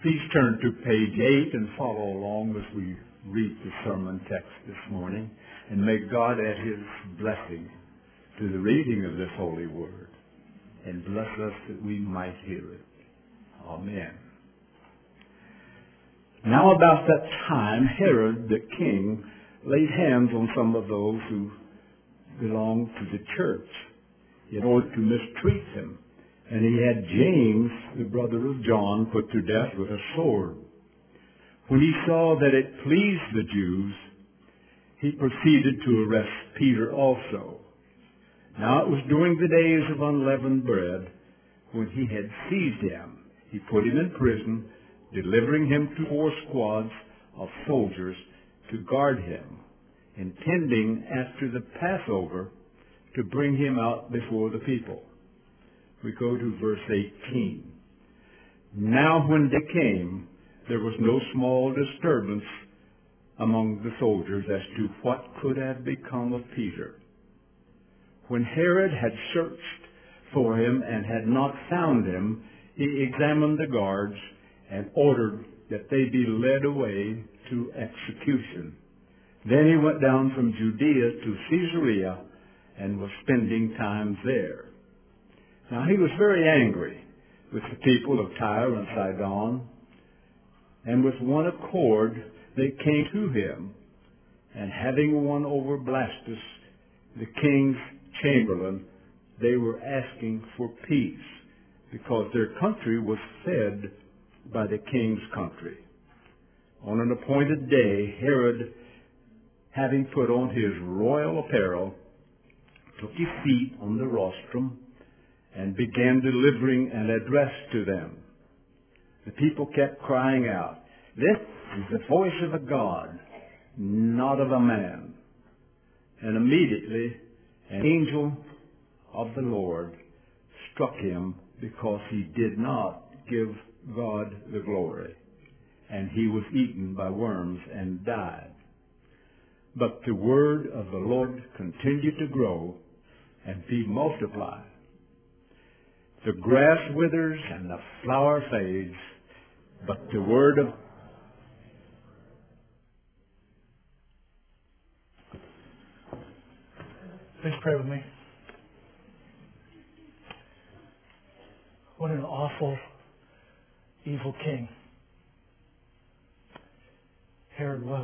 Please turn to page 8 and follow along as we read the sermon text this morning. And may God add His blessing to the reading of this holy word and bless us that we might hear it. Amen. Now about that time, Herod the king laid hands on some of those who belonged to the church in order to mistreat them. And he had James, the brother of John, put to death with a sword. When he saw that it pleased the Jews, he proceeded to arrest Peter also. Now it was during the days of unleavened bread, when he had seized him. He put him in prison, delivering him to 4 squads of soldiers to guard him, intending after the Passover to bring him out before the people. We go to verse 18. Now when they came, there was no small disturbance among the soldiers as to what could have become of Peter. When Herod had searched for him and had not found him, he examined the guards and ordered that they be led away to execution. Then he went down from Judea to Caesarea and was spending time there. Now he was very angry with the people of Tyre and Sidon, and with one accord they came to him, and having won over Blastus, the king's chamberlain, they were asking for peace, because their country was fed by the king's country. On an appointed day, Herod, having put on his royal apparel, took his seat on the rostrum and began delivering an address to them. The people kept crying out, "This is the voice of a God, not of a man." And immediately an angel of the Lord struck him because he did not give God the glory, and he was eaten by worms and died. But the word of the Lord continued to grow and be multiplied. The grass withers and the flower fades, but the word of... Please pray with me. What an awful, evil king Herod was.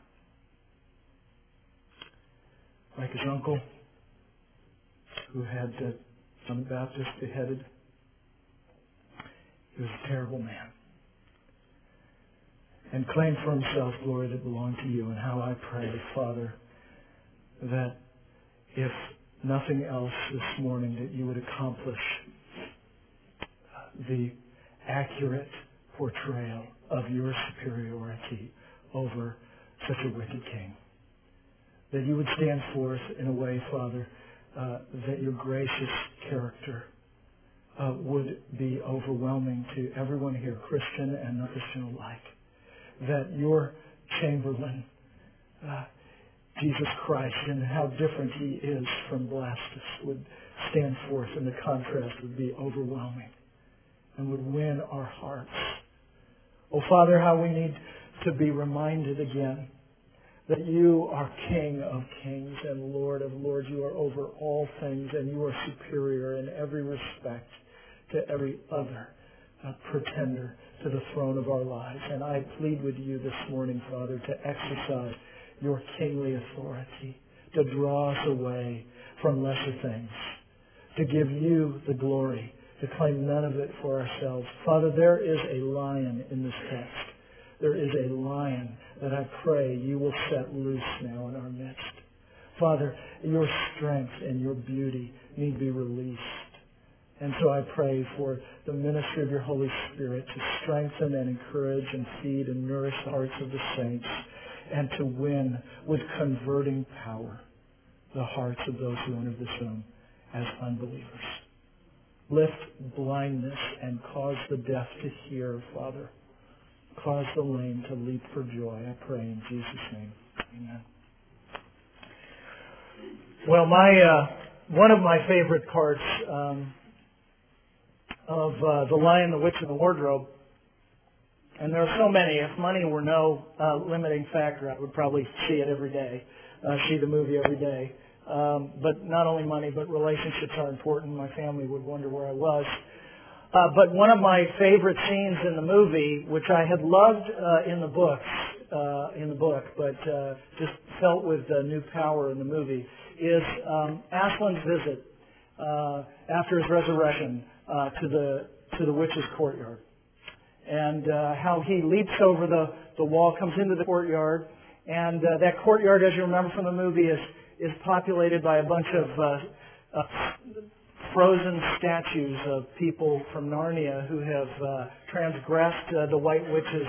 Like his uncle, who had John the Baptist beheaded. He was a terrible man, and claimed for himself glory that belonged to you. And how I pray, Father, that if nothing else this morning, that you would accomplish the accurate portrayal of your superiority over such a wicked king. That you would stand forth in a way, Father, that your gracious character would be overwhelming to everyone here, Christian and non-Christian alike. That your chamberlain, Jesus Christ, and how different he is from Blastus, would stand forth, and the contrast would be overwhelming and would win our hearts. Oh, Father, how we need to be reminded again that you are King of kings and Lord of lords. You are over all things, and you are superior in every respect to every other pretender to the throne of our lives. And I plead with you this morning, Father, to exercise your kingly authority, to draw us away from lesser things, to give you the glory, to claim none of it for ourselves. Father, there is a lion in this text. There is a lion that I pray you will set loose now in our midst. Father, your strength and your beauty need to be released. And so I pray for the ministry of your Holy Spirit to strengthen and encourage and feed and nourish the hearts of the saints, and to win with converting power the hearts of those who enter this room as unbelievers. Lift blindness and cause the deaf to hear, Father. Cause the lame to leap for joy, I pray in Jesus' name. Amen. Well, one of my favorite parts of The Lion, the Witch, and the Wardrobe And there are so many. If money were no limiting factor, I would probably see it every day, see the movie every day. But not only money, but relationships are important. My family would wonder where I was. But one of my favorite scenes in the movie, which I had loved in the book, but just felt with new power in the movie, is Aslan's visit after his resurrection to the witch's courtyard, and how he leaps over the wall, comes into the courtyard, and that courtyard, as you remember from the movie, is populated by a bunch of frozen statues of people from Narnia who have transgressed the White Witch's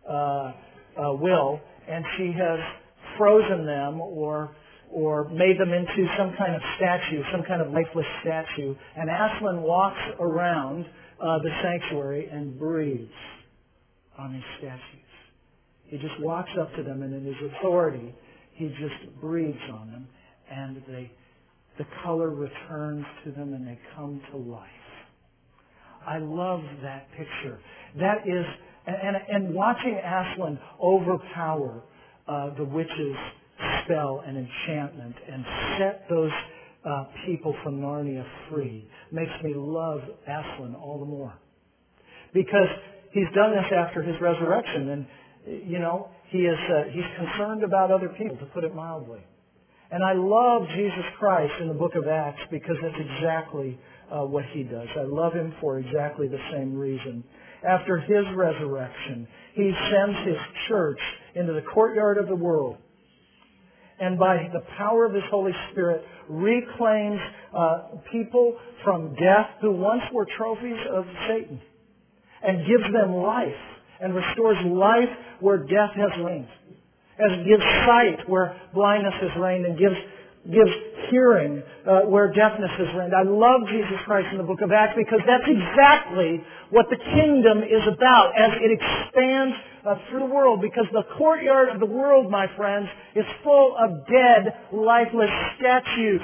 will, and she has frozen them or made them into some kind of statue, some kind of lifeless statue. And Aslan walks around the sanctuary and breathes on these statues. He just walks up to them, and in his authority, he just breathes on them, and the color returns to them, and they come to life. I love that picture. That is, and watching Aslan overpower the witch's spell and enchantment and set those people from Narnia free makes me love Aslan all the more. Because he's done this after his resurrection, and he's concerned about other people, to put it mildly. And I love Jesus Christ in the book of Acts because that's exactly what he does. I love him for exactly the same reason. After his resurrection, he sends his church into the courtyard of the world, and by the power of his Holy Spirit reclaims people from death who once were trophies of Satan, and gives them life, and restores life where death has reigned, as it gives sight where blindness has reigned, and gives hearing where deafness has reigned. I love Jesus Christ in the book of Acts because that's exactly what the kingdom is about as it expands through the world. Because the courtyard of the world, my friends, is full of dead, lifeless statues.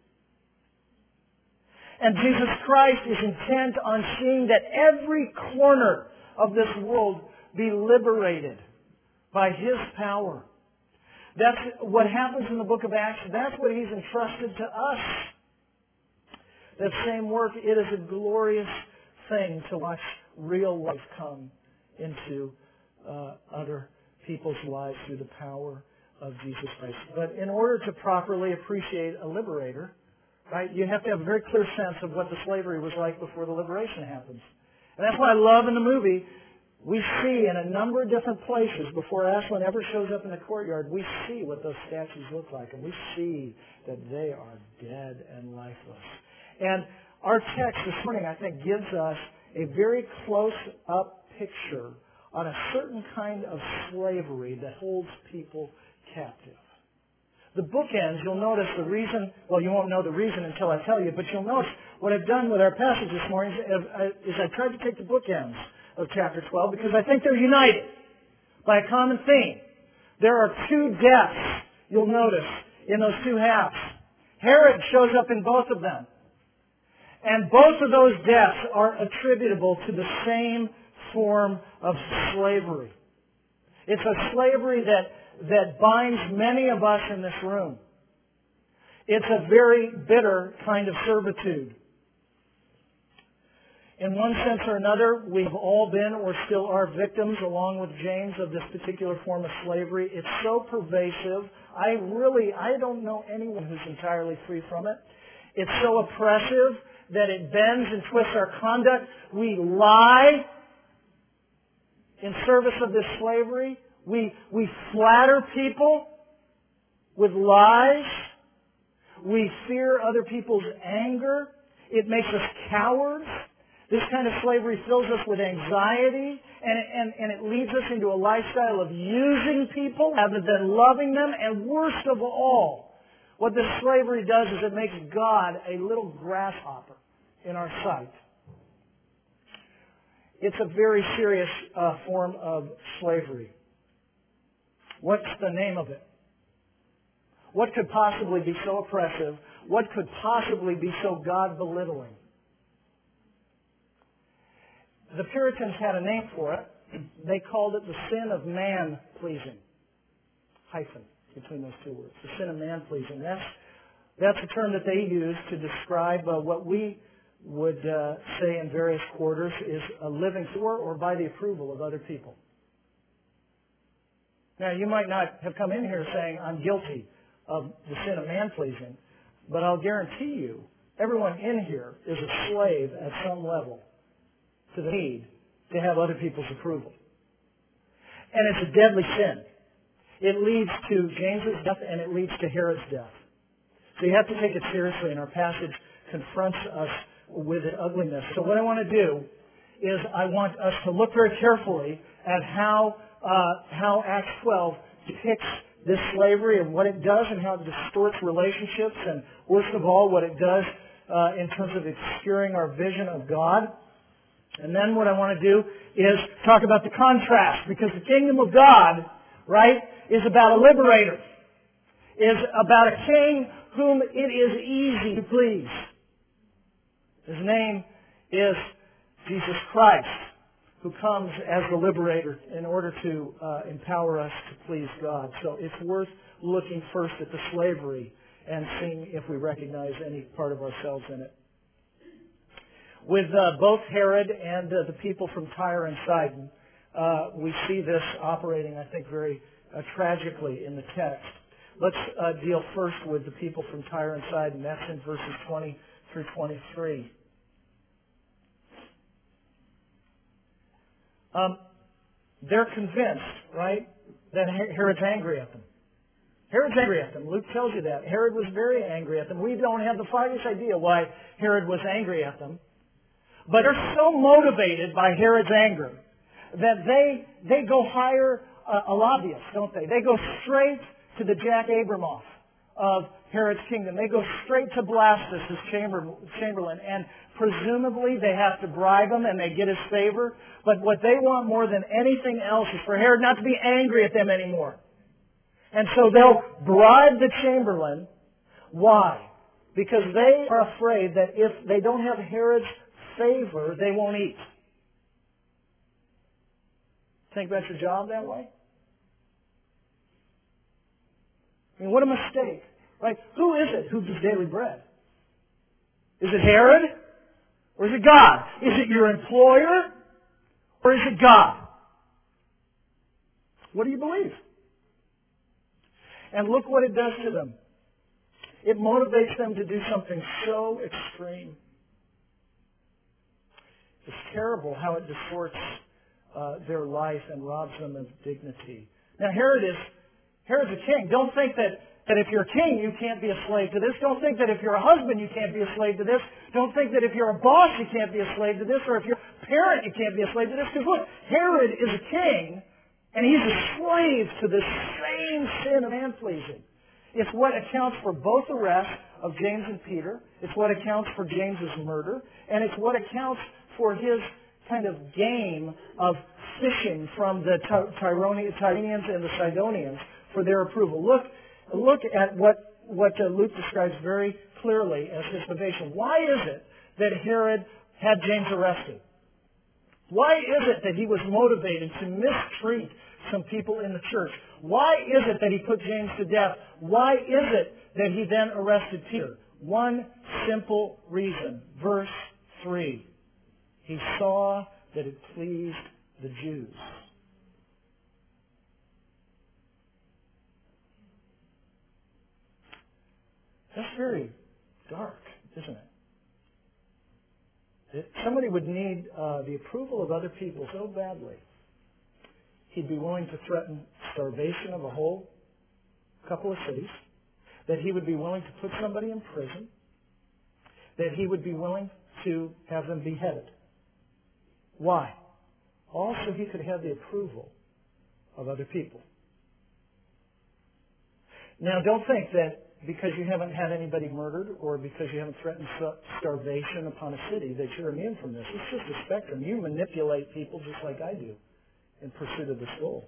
And Jesus Christ is intent on seeing that every corner of this world be liberated by his power. That's what happens in the book of Acts. That's what he's entrusted to us. That same work, it is a glorious thing to watch real life come into other people's lives through the power of Jesus Christ. But in order to properly appreciate a liberator, right, you have to have a very clear sense of what the slavery was like before the liberation happens. And that's what I love in the movie. We see in a number of different places, before Aslan ever shows up in the courtyard, we see what those statues look like, and we see that they are dead and lifeless. And our text this morning, I think, gives us a very close-up picture on a certain kind of slavery that holds people captive. The bookends, you'll notice the reason, well, you won't know the reason until I tell you, but you'll notice what I've done with our passage this morning is I tried to take the bookends of chapter 12 because I think they're united by a common theme. There are two deaths, you'll notice, in those two halves. Herod shows up in both of them. And both of those deaths are attributable to the same form of slavery. It's a slavery that binds many of us in this room. It's a very bitter kind of servitude. In one sense or another, we've all been or still are victims, along with James, of this particular form of slavery. It's so pervasive. I don't know anyone who's entirely free from it. It's so oppressive that it bends and twists our conduct. We lie in service of this slavery. We flatter people with lies. We fear other people's anger. It makes us cowards. This kind of slavery fills us with anxiety, and it leads us into a lifestyle of using people rather than loving them. And worst of all, what this slavery does is it makes God a little grasshopper in our sight. It's a very serious form of slavery. What's the name of it? What could possibly be so oppressive? What could possibly be so God-belittling? The Puritans had a name for it. they called it the sin of man-pleasing. Hyphen between those two words. The sin of man-pleasing. That's a term that they use to describe what we would say in various quarters is living for or by the approval of other people. Now, you might not have come in here saying, I'm guilty of the sin of man-pleasing, but I'll guarantee you, everyone in here is a slave at some level to the need to have other people's approval. And it's a deadly sin. It leads to James's death and it leads to Herod's death. So you have to take it seriously, and our passage confronts us with its ugliness. So what I want to do is I want us to look very carefully at how Acts 12 depicts this slavery and what it does and how it distorts relationships, and worst of all, what it does in terms of obscuring our vision of God. And then what I want to do is talk about the contrast, because the kingdom of God, right, is about a liberator, is about a king whom it is easy to please. His name is Jesus Christ, who comes as the liberator in order to empower us to please God. So it's worth looking first at the slavery and seeing if we recognize any part of ourselves in it. With both Herod and the people from Tyre and Sidon, we see this operating, I think, very tragically in the text. Let's deal first with the people from Tyre and Sidon. That's in verses 20 through 23. They're convinced, right, that Herod's angry at them. Herod's angry at them. Luke tells you that. Herod was very angry at them. We don't have the slightest idea why Herod was angry at them. But they're so motivated by Herod's anger that they go hire a lobbyist, don't they? They go straight to the Jack Abramoff of Herod's kingdom. They go straight to Blastus, his chamberlain, and presumably they have to bribe him and they get his favor. But what they want more than anything else is for Herod not to be angry at them anymore. And so they'll bribe the chamberlain. Why? Because they are afraid that if they don't have Herod's favor, they won't eat. Think about your job that way? I mean, what a mistake. Right? Who is it who gives daily bread? Is it Herod? Or is it God? Is it your employer? Or is it God? What do you believe? And look what it does to them. It motivates them to do something so extreme. It's terrible how it distorts their life and robs them of dignity. Now, Herod's a king. Don't think that if you're a king, you can't be a slave to this. Don't think that if you're a husband, you can't be a slave to this. Don't think that if you're a boss, you can't be a slave to this. Or if you're a parent, you can't be a slave to this. Because look, Herod is a king, and he's a slave to the same sin of man-pleasing. It's what accounts for both arrests of James and Peter. It's what accounts for James's murder. And it's what accounts for his kind of game of fishing from the Tyrenians and the Sidonians for their approval. Look at what Luke describes very clearly as his motivation. Why is it that Herod had James arrested? Why is it that he was motivated to mistreat some people in the church? Why is it that he put James to death? Why is it that he then arrested Peter? One simple reason. Verse 3. He saw that it pleased the Jews. That's very dark, isn't it? Somebody would need the approval of other people so badly, he'd be willing to threaten starvation of a whole couple of cities, that he would be willing to put somebody in prison, that he would be willing to have them beheaded. Why? Also, he could have the approval of other people. Now, don't think that because you haven't had anybody murdered or because you haven't threatened starvation upon a city that you're immune from this. It's just a spectrum. You manipulate people just like I do in pursuit of this goal.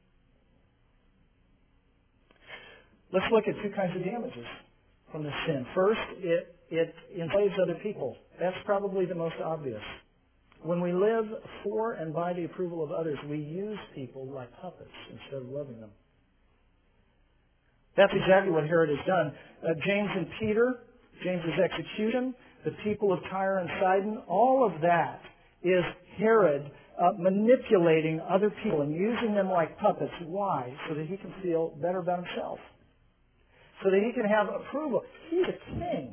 Let's look at two kinds of damages from this sin. First, it enslaves other people. That's probably the most obvious. When we live for and by the approval of others, we use people like puppets instead of loving them. That's exactly what Herod has done. James and Peter, James's execution, the people of Tyre and Sidon, all of that is Herod manipulating other people and using them like puppets. Why? So that he can feel better about himself. So that he can have approval. He's a king.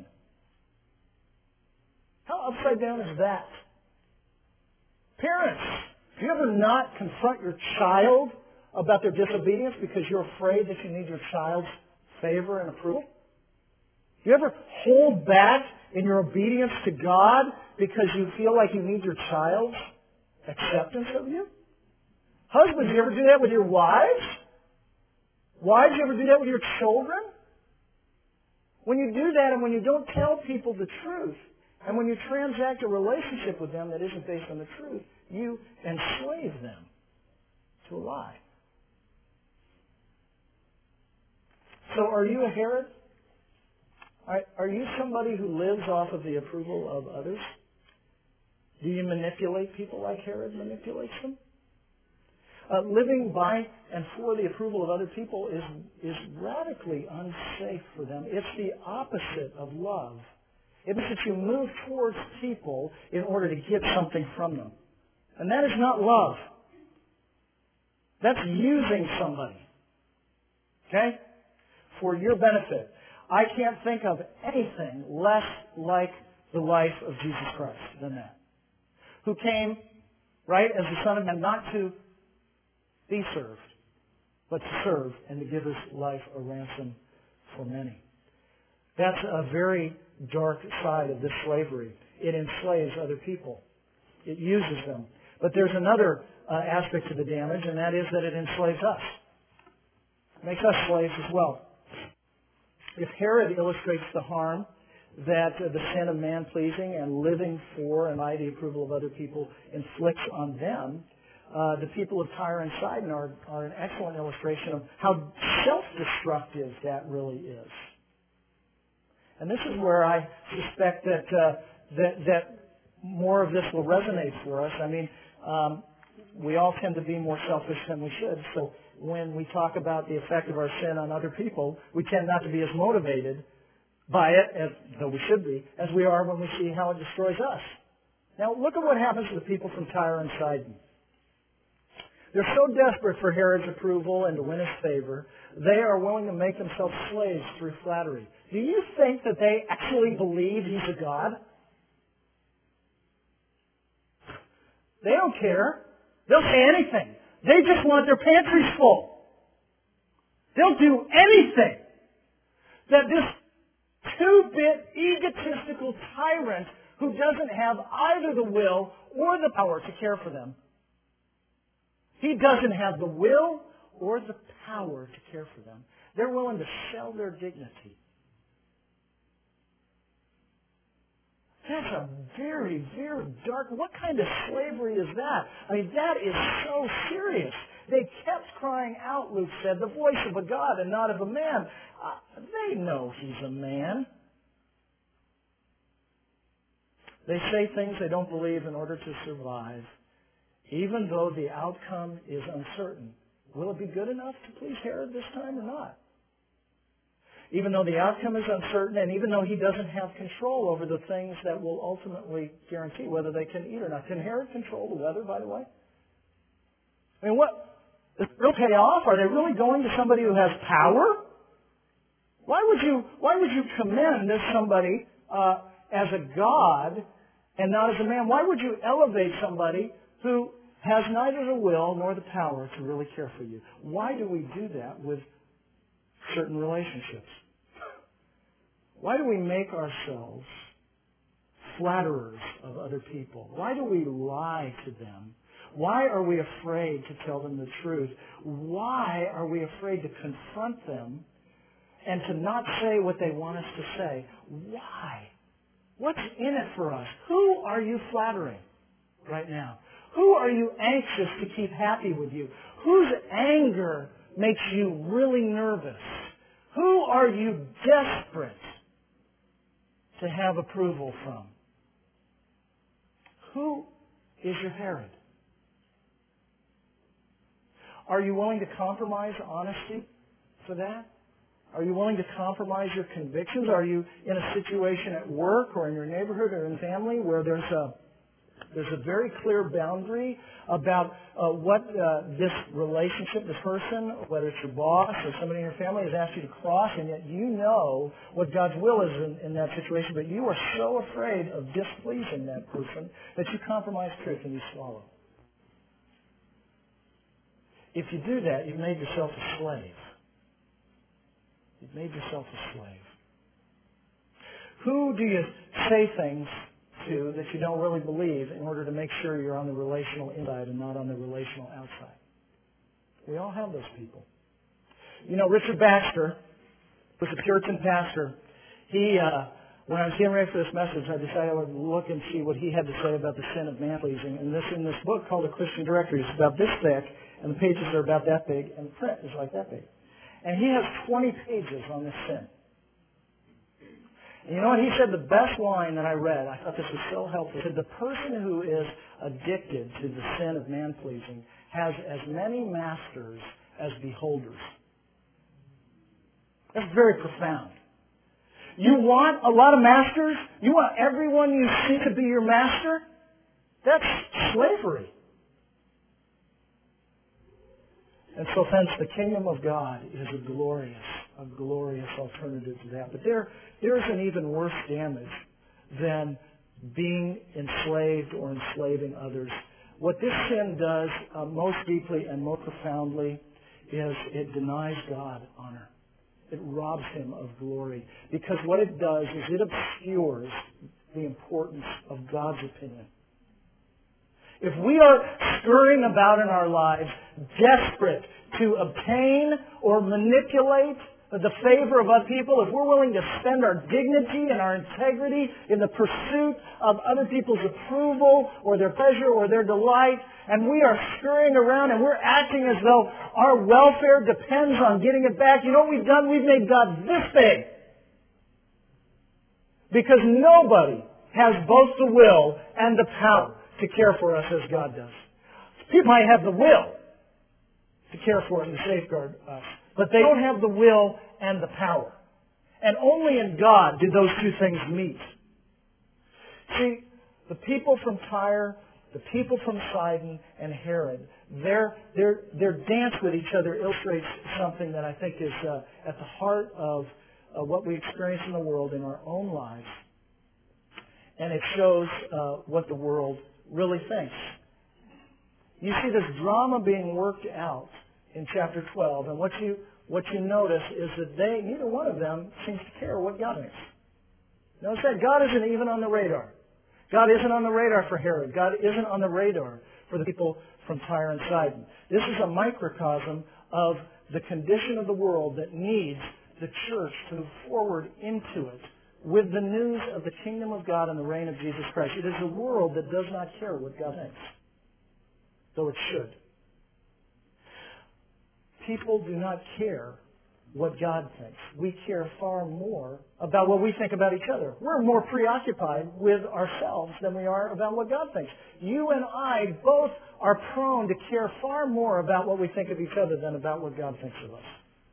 How upside down is that? Parents, do you ever not confront your child about their disobedience because you're afraid that you need your child's favor and approval? Do you ever hold back in your obedience to God because you feel like you need your child's acceptance of you? Husbands, do you ever do that with your wives? Wives, do you ever do that with your children? When you do that and when you don't tell people the truth, and when you transact a relationship with them that isn't based on the truth, you enslave them to a lie. So are you a Herod? Are you somebody who lives off of the approval of others? Do you manipulate people like Herod manipulates them? Living by and for the approval of other people is radically unsafe for them. It's the opposite of love. It means that you move towards people in order to get something from them. And that is not love. That's using somebody. Okay? For your benefit. I can't think of anything less like the life of Jesus Christ than that. Who came, right, as the Son of Man, not to be served, but to serve and to give His life a ransom for many. That's a very dark side of this slavery. It enslaves other people. It uses them. But there's another aspect to the damage, and that is that it enslaves us. It makes us slaves as well. If Herod illustrates the harm that the sin of man-pleasing and living for and by the approval of other people inflicts on them, the people of Tyre and Sidon are an excellent illustration of how self-destructive that really is. And this is where I suspect that more of this will resonate for us. I mean, we all tend to be more selfish than we should. So when we talk about the effect of our sin on other people, we tend not to be as motivated by it, though we should be, as we are when we see how it destroys us. Now, look at what happens to the people from Tyre and Sidon. They're so desperate for Herod's approval and to win his favor, they are willing to make themselves slaves through flattery. Do you think that they actually believe he's a god? They don't care. They'll say anything. They just want their pantries full. They'll do anything that this two-bit egotistical tyrant who doesn't have either the will or the power to care for them. He doesn't have the will or the power to care for them. They're willing to sell their dignity. That's a very, very dark... What kind of slavery is that? I mean, that is so serious. They kept crying out, Luke said, the voice of a God and not of a man. They know he's a man. They say things they don't believe in order to survive, even though the outcome is uncertain. Will it be good enough to please Herod this time or not? Even though the outcome is uncertain, and even though he doesn't have control over the things that will ultimately guarantee whether they can eat or not. Can Herod control the weather, by the way? I mean, what? Does it really pay off? Are they really going to somebody who has power? Why would you commend somebody as a god and not as a man? Why would you elevate somebody who has neither the will nor the power to really care for you? Why do we do that with certain relationships? Why do we make ourselves flatterers of other people? Why do we lie to them? Why are we afraid to tell them the truth? Why are we afraid to confront them and to not say what they want us to say? Why? What's in it for us? Who are you flattering right now? Who are you anxious to keep happy with you? Whose anger makes you really nervous? Who are you desperate to have approval from? Who is your Herod? Are you willing to compromise honesty for that? Are you willing to compromise your convictions? Are you in a situation at work or in your neighborhood or in family where there's a very clear boundary about what this relationship, this person, whether it's your boss or somebody in your family, has asked you to cross, and yet you know what God's will is in that situation, but you are so afraid of displeasing that person that you compromise truth and you swallow. If you do that, you've made yourself a slave. You've made yourself a slave. Who do you say things to that you don't really believe in order to make sure you're on the relational inside and not on the relational outside? We all have those people. You know, Richard Baxter was a Puritan pastor. He, when I was getting ready for this message, I decided I would look and see what he had to say about the sin of man-pleasing. And in this book called A Christian Directory, it's about this thick, and the pages are about that big, and the print is like that big. And he has 20 pages on this sin. And you know what? He said the best line that I read, I thought this was so helpful. He said, the person who is addicted to the sin of man-pleasing has as many masters as beholders. That's very profound. You want a lot of masters? You want everyone you see to be your master? That's slavery. And so, friends, the kingdom of God is a glorious alternative to that. But there is an even worse damage than being enslaved or enslaving others. What this sin does most deeply and most profoundly is it denies God honor. It robs Him of glory. Because what it does is it obscures the importance of God's opinion. If we are scurrying about in our lives, desperate to obtain or manipulate the favor of other people, if we're willing to spend our dignity and our integrity in the pursuit of other people's approval or their pleasure or their delight, and we are scurrying around and we're acting as though our welfare depends on getting it back, you know what we've done? We've made God this big. Because nobody has both the will and the power to care for us as God does. People might have the will to care for us and safeguard us, but they don't have the will and the power. And only in God do those two things meet. See, the people from Tyre, the people from Sidon and Herod, their dance with each other illustrates something that I think is at the heart of what we experience in the world in our own lives. And it shows what the world really thinks. You see this drama being worked out in chapter 12, and what you notice is that neither one of them seems to care what God thinks. Notice that God isn't even on the radar. God isn't on the radar for Herod. God isn't on the radar for the people from Tyre and Sidon. This is a microcosm of the condition of the world that needs the church to move forward into it with the news of the kingdom of God and the reign of Jesus Christ. It is a world that does not care what God thinks, though it should. People do not care what God thinks. We care far more about what we think about each other. We're more preoccupied with ourselves than we are about what God thinks. You and I both are prone to care far more about what we think of each other than about what God thinks of us.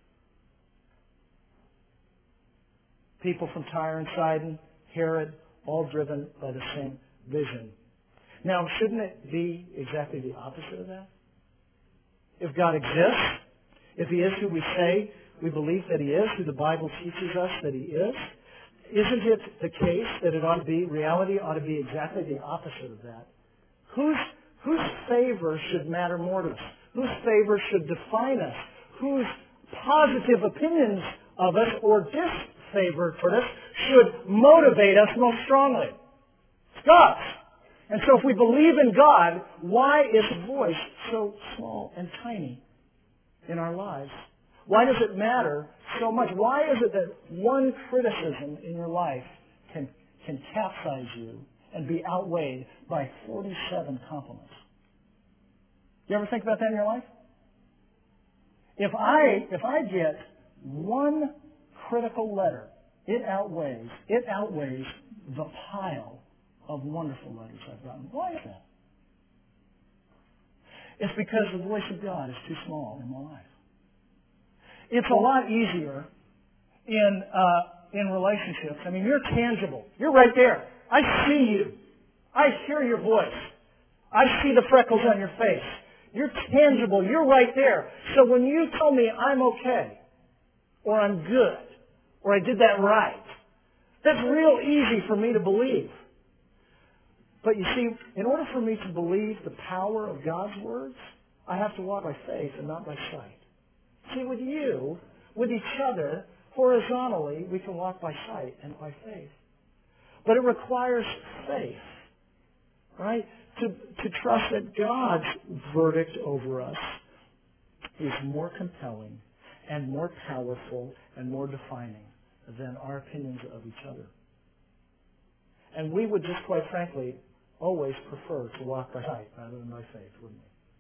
People from Tyre and Sidon, Herod, all driven by the same vision. Now, shouldn't it be exactly the opposite of that? If God exists, if He is who we say we believe that He is, who the Bible teaches us that He is, isn't it the case that reality ought to be exactly the opposite of that? Whose favor should matter more to us? Whose favor should define us? Whose positive opinions of us or disfavor toward us should motivate us most strongly? It's God's. And so if we believe in God, why is His voice so small and tiny in our lives? Why does it matter so much? Why is it that one criticism in your life can capsize you and be outweighed by 47 compliments? You ever think about that in your life? If I get one critical letter, it outweighs the pile of wonderful letters I've gotten. Why is that? It's because the voice of God is too small in my life. It's a lot easier in relationships. I mean, you're tangible. You're right there. I see you. I hear your voice. I see the freckles on your face. You're tangible. You're right there. So when you tell me I'm okay, or I'm good, or I did that right, that's real easy for me to believe. But you see, in order for me to believe the power of God's words, I have to walk by faith and not by sight. See, with you, with each other, horizontally, we can walk by sight and by faith. But it requires faith, right? To trust that God's verdict over us is more compelling and more powerful and more defining than our opinions of each other. And we would just, quite frankly, always prefer to walk by sight rather than by faith, wouldn't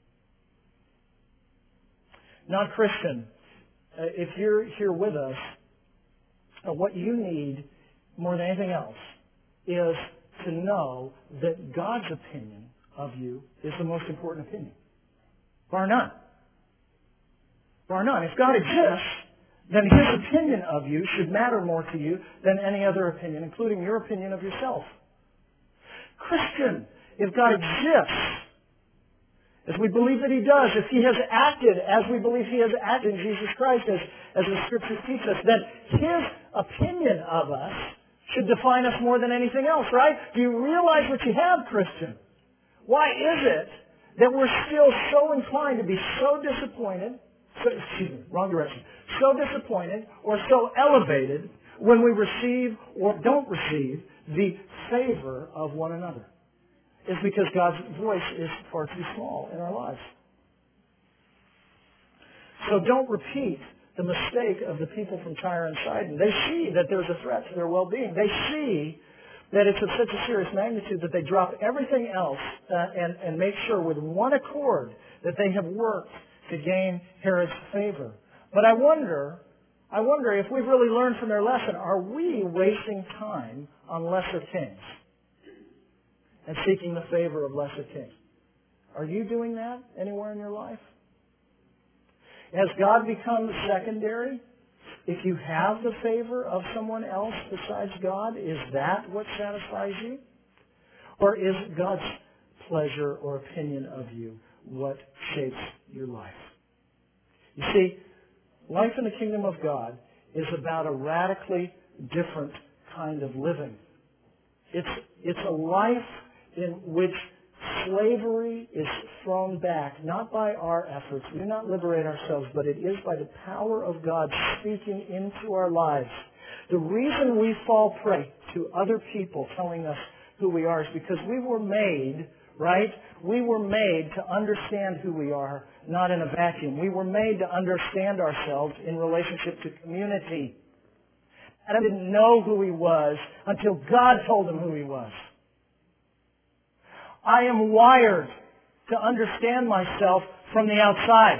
we? Non-Christian, if you're here with us, what you need more than anything else is to know that God's opinion of you is the most important opinion. Bar none. Bar none. If God exists, then His opinion of you should matter more to you than any other opinion, including your opinion of yourself. Christian, if God exists, as we believe that He does, if He has acted as we believe He has acted in Jesus Christ, as the Scriptures teach us, then His opinion of us should define us more than anything else, right? Do you realize what you have, Christian? Why is it that we're still so inclined to be so disappointed, so disappointed or so elevated when we receive or don't receive the favor of one another? It's because God's voice is far too small in our lives. So don't repeat the mistake of the people from Tyre and Sidon. They see that there's a threat to their well-being. They see that it's of such a serious magnitude that they drop everything else and make sure with one accord that they have worked to gain Herod's favor. But I wonder if we've really learned from their lesson, are we wasting time on lesser kings and seeking the favor of lesser kings? Are you doing that anywhere in your life? Has God become secondary? If you have the favor of someone else besides God, is that what satisfies you? Or is God's pleasure or opinion of you what shapes your life? You see, life in the kingdom of God is about a radically different kind of living. It's a life in which slavery is thrown back, not by our efforts. We do not liberate ourselves, but it is by the power of God speaking into our lives. The reason we fall prey to other people telling us who we are is because we were made, right? We were made to understand who we are, not in a vacuum. We were made to understand ourselves in relationship to community. Adam didn't know who he was until God told him who he was. I am wired to understand myself from the outside.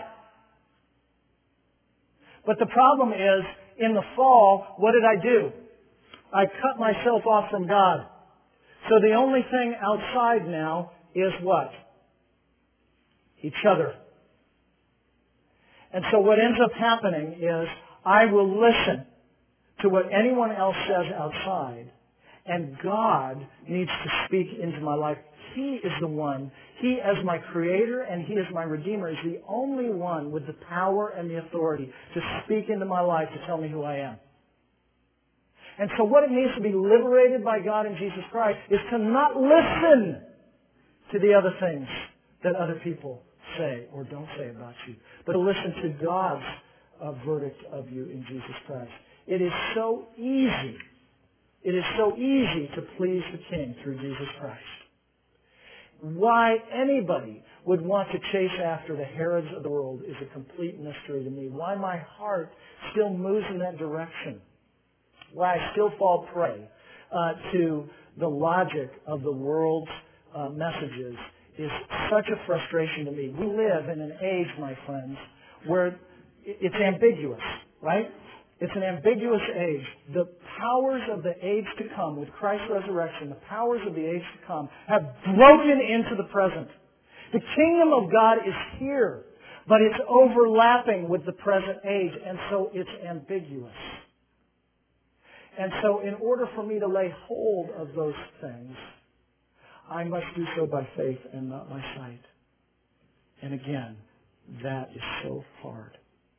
But the problem is, in the fall, what did I do? I cut myself off from God. So the only thing outside now is what? Each other. And so what ends up happening is I will listen to what anyone else says outside, and God needs to speak into my life. He is the one. He, as my Creator and He, as my Redeemer, is the only one with the power and the authority to speak into my life to tell me who I am. And so what it means to be liberated by God in Jesus Christ is to not listen to the other things that other people say or don't say about you, but to listen to God's verdict of you in Jesus Christ. It is so easy. It is so easy to please the King through Jesus Christ. Why anybody would want to chase after the Herods of the world is a complete mystery to me. Why my heart still moves in that direction. Why I still fall prey to the logic of the world's messages is such a frustration to me. We live in an age, my friends, where it's ambiguous, right? It's an ambiguous age. The powers of the age to come, with Christ's resurrection, the powers of the age to come have broken into the present. The kingdom of God is here, but it's overlapping with the present age, and so it's ambiguous. And so in order for me to lay hold of those things, I must do so by faith and not by sight. And again, that is so hard.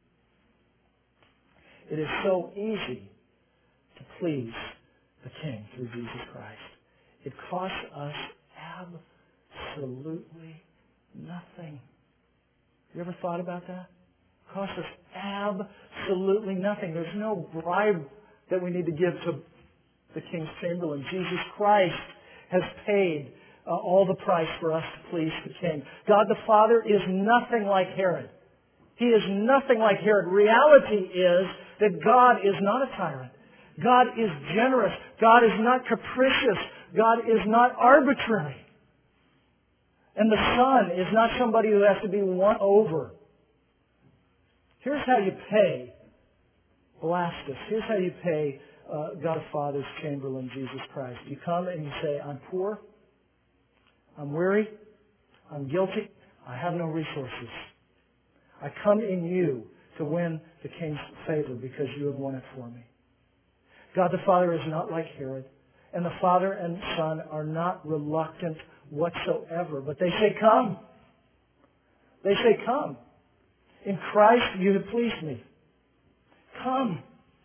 It is so easy to please the King through Jesus Christ. It costs us absolutely nothing. You ever thought about that? It costs us absolutely nothing. There's no bribe that we need to give to the King's Chamberlain. Jesus Christ has paid all the price for us to please the King. God the Father is nothing like Herod. He is nothing like Herod. Reality is that God is not a tyrant. God is generous. God is not capricious. God is not arbitrary. And the Son is not somebody who has to be won over. Here's how you pay Blastus. Here's how you pay God the Father's Chamberlain, Jesus Christ. You come and you say, I'm poor, I'm weary, I'm guilty, I have no resources. I come in you to win the King's favor because you have won it for me. God the Father is not like Herod, and the Father and Son are not reluctant whatsoever, but they say, come. They say, come. In Christ you have pleased me. Come.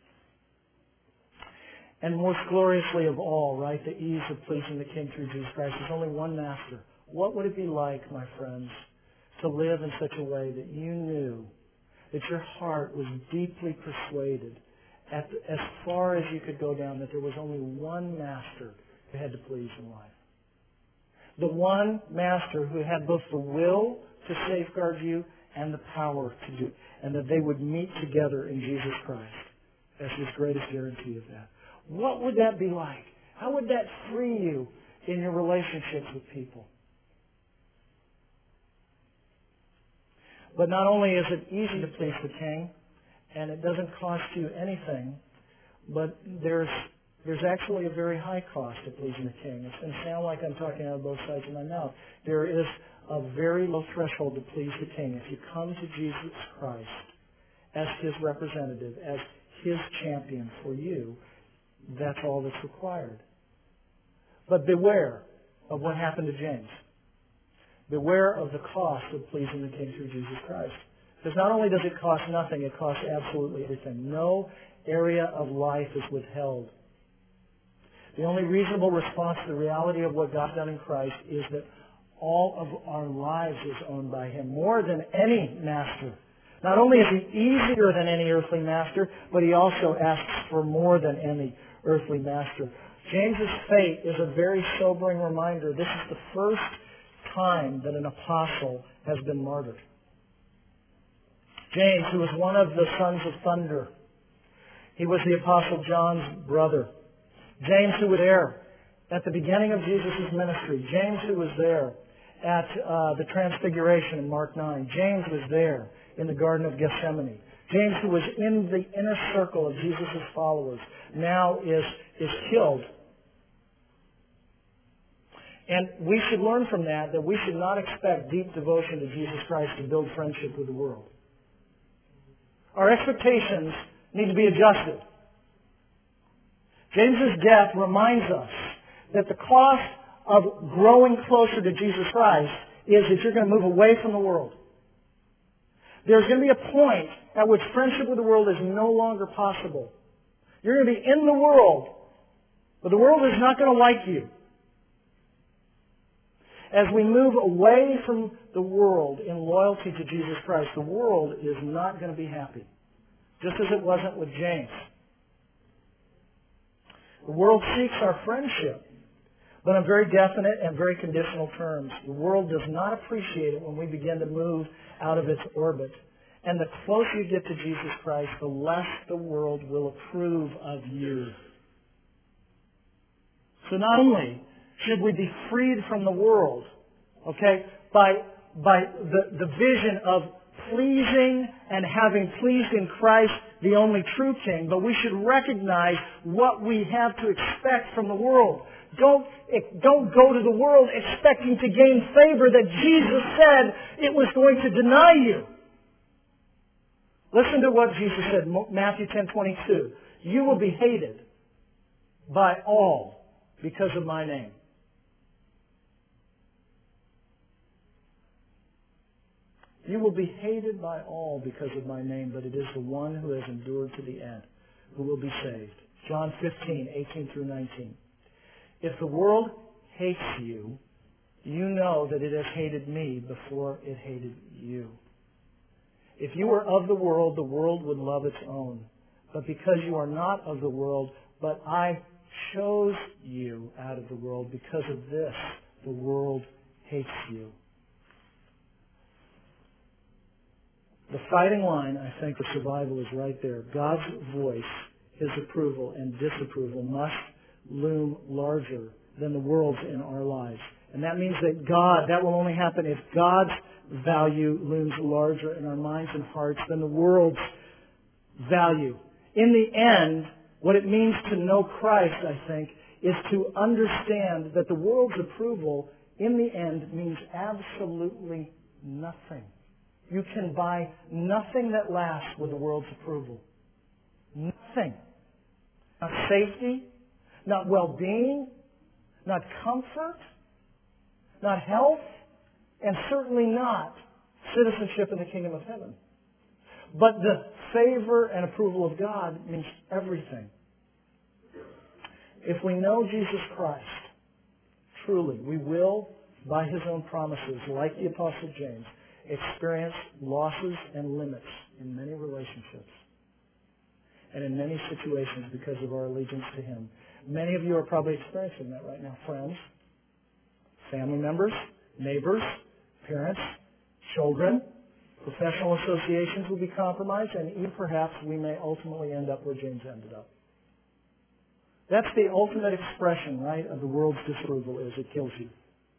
And most gloriously of all, right, the ease of pleasing the King through Jesus Christ. There's only one Master. What would it be like, my friends, to live in such a way that you knew that your heart was deeply persuaded as far as you could go down that there was only one Master who had to please in life? The one Master who had both the will to safeguard you and the power to do it, and that they would meet together in Jesus Christ as His greatest guarantee of that. What would that be like? How would that free you in your relationships with people? But not only is it easy to please the King, and it doesn't cost you anything, but there's actually a very high cost to pleasing the King. It's going to sound like I'm talking out of both sides of my mouth. There is a very low threshold to please the King. If you come to Jesus Christ as His representative, as His champion for you, that's all that's required. But beware of what happened to James. Beware of the cost of pleasing the King through Jesus Christ. Because not only does it cost nothing, it costs absolutely everything. No area of life is withheld. The only reasonable response to the reality of what God's done in Christ is that all of our lives is owned by Him, more than any master. Not only is He easier than any earthly master, but He also asks for more than any earthly master. James's fate is a very sobering reminder. This is the first time that an apostle has been martyred. James, who was one of the sons of thunder, he was the Apostle John's brother. James, who was there at the beginning of Jesus' ministry. James, who was there at the Transfiguration in Mark 9. James was there in the Garden of Gethsemane. James, who was in the inner circle of Jesus' followers, now is killed. And we should learn from that we should not expect deep devotion to Jesus Christ to build friendship with the world. Our expectations need to be adjusted. James's death reminds us that the cost of growing closer to Jesus Christ is that you're going to move away from the world. There's going to be a point at which friendship with the world is no longer possible. You're going to be in the world, but the world is not going to like you. As we move away from the world in loyalty to Jesus Christ, the world is not going to be happy, just as it wasn't with James. The world seeks our friendship, but on very definite and very conditional terms. The world does not appreciate it when we begin to move out of its orbit. And the closer you get to Jesus Christ, the less the world will approve of you. So not only should we be freed from the world, okay, by the vision of pleasing and having pleased in Christ the only true King, but we should recognize what we have to expect from the world. Don't go to the world expecting to gain favor that Jesus said it was going to deny you. Listen to what Jesus said, Matthew 10:22. You will be hated by all because of my name. You will be hated by all because of my name, but it is the one who has endured to the end who will be saved. John 15:18 through 19. If the world hates you, you know that it has hated me before it hated you. If you were of the world would love its own. But because you are not of the world, but I chose you out of the world, because of this, the world hates you. The fighting line, I think, of survival is right there. God's voice, His approval and disapproval must loom larger than the world's in our lives. And that means that will only happen if God's value looms larger in our minds and hearts than the world's value. In the end, what it means to know Christ, I think, is to understand that the world's approval, in the end, means absolutely nothing. You can buy nothing that lasts with the world's approval. Nothing. Not safety, not well-being, not comfort, not health, and certainly not citizenship in the kingdom of heaven. But the favor and approval of God means everything. If we know Jesus Christ, truly, we will, by His own promises, like the Apostle James, experience losses and limits in many relationships and in many situations because of our allegiance to Him. Many of you are probably experiencing that right now. Friends, family members, neighbors, parents, children, professional associations will be compromised, and even perhaps we may ultimately end up where James ended up. That's the ultimate expression, right, of the world's disapproval is it kills you.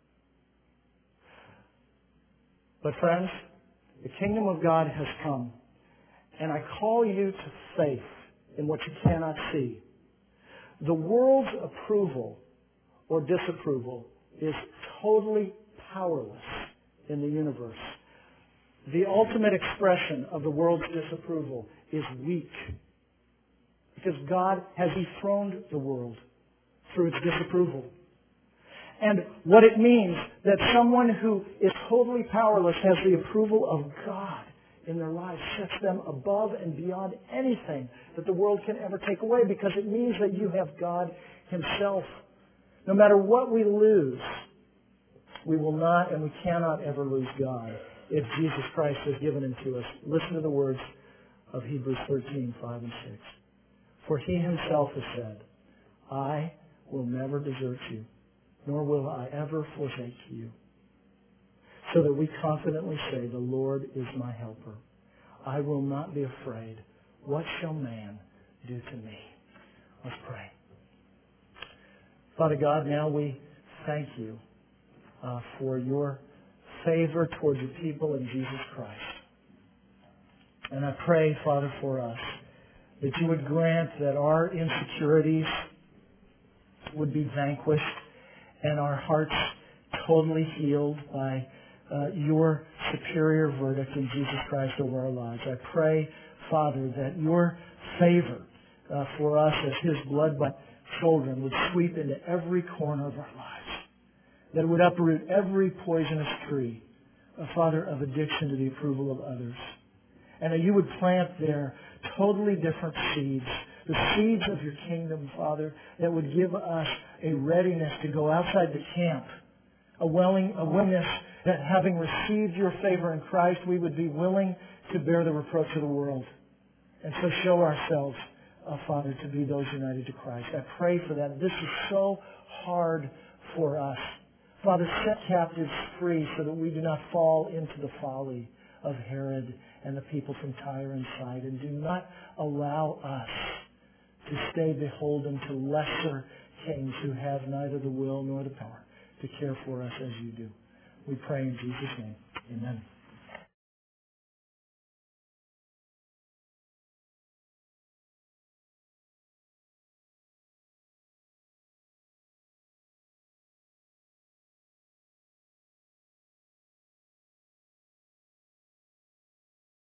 But friends, the kingdom of God has come, and I call you to faith in what you cannot see. The world's approval or disapproval is totally powerless in the universe. The ultimate expression of the world's disapproval is weak, because God has dethroned the world through its disapproval. And what it means that someone who is totally powerless has the approval of God in their lives sets them above and beyond anything that the world can ever take away, because it means that you have God Himself. No matter what we lose, we will not and we cannot ever lose God if Jesus Christ has given Him to us. Listen to the words of Hebrews 13:5 and 6. For He Himself has said, I will never desert you, nor will I ever forsake you. So that we confidently say, the Lord is my helper. I will not be afraid. What shall man do to me? Let's pray. Father God, now we thank you for your favor towards the people in Jesus Christ. And I pray, Father, for us, that you would grant that our insecurities would be vanquished and our hearts totally healed by your superior verdict in Jesus Christ over our lives. I pray, Father, that your favor for us as His blood-bought children would sweep into every corner of our lives, that it would uproot every poisonous tree, Father, of addiction to the approval of others, and that you would plant there totally different seeds, the seeds of your kingdom, Father, that would give us a readiness to go outside the camp, a willingness that having received your favor in Christ, we would be willing to bear the reproach of the world and so show ourselves, Father, to be those united to Christ. I pray for that. This is so hard for us. Father, set captives free so that we do not fall into the folly of Herod and the people from Tyre and Sidon. Do not allow us to stay beholden to lesser kings who have neither the will nor the power to care for us as you do. We pray in Jesus' name. Amen.